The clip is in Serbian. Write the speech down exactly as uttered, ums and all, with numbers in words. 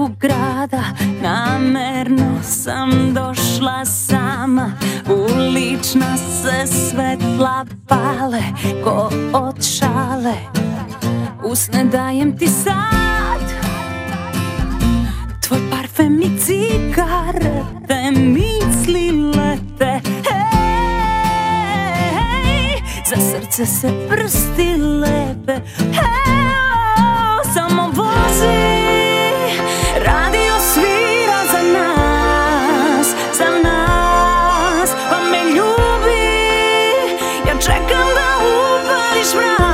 centru grada, namerno sam došla sama. Ulična se svetla pale ko od šale. Usne dajem ti sad, tvoj parfem i cigarete, misli lete. Hej, za srce se prsti lepe. Hej, samo vozi, radio svira za nas, za nas. Pa me ljubi, ja čekam da upališ mrak.